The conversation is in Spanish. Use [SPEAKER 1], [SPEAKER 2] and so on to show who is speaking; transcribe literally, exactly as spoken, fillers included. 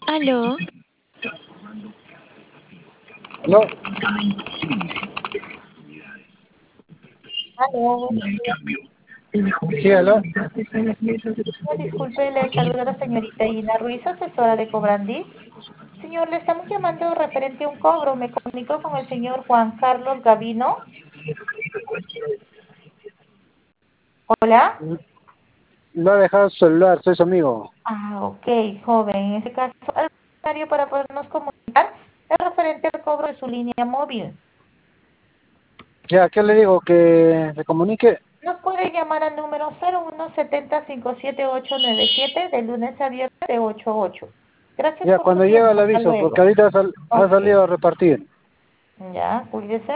[SPEAKER 1] Aló,
[SPEAKER 2] No,
[SPEAKER 3] Aló, buenos días.
[SPEAKER 2] sí, aló.
[SPEAKER 3] Señor, disculpe, le saluda la señorita Ina Ruiz, asesora de Cobrandís. Señor, le estamos llamando referente a un cobro. Me comunico con el señor Juan Carlos Gavino. Hola.
[SPEAKER 2] No ha dejado su celular, soy su amigo.
[SPEAKER 3] Ah, ok, joven. En ese caso, el horario para podernos comunicar es referente al cobro de su línea móvil.
[SPEAKER 2] Ya, ¿qué le digo? Que se comunique.
[SPEAKER 3] Nos puede llamar al número cero uno setenta cinco siete ocho nueve siete de lunes a viernes de ocho a ocho. Gracias
[SPEAKER 2] Ya,
[SPEAKER 3] por su
[SPEAKER 2] cuando llega
[SPEAKER 3] tiempo.
[SPEAKER 2] le
[SPEAKER 3] Hasta
[SPEAKER 2] aviso, porque
[SPEAKER 3] luego.
[SPEAKER 2] ahorita ha, sal- ha
[SPEAKER 3] Ok.
[SPEAKER 2] salido a repartir.
[SPEAKER 3] Ya, cuídese.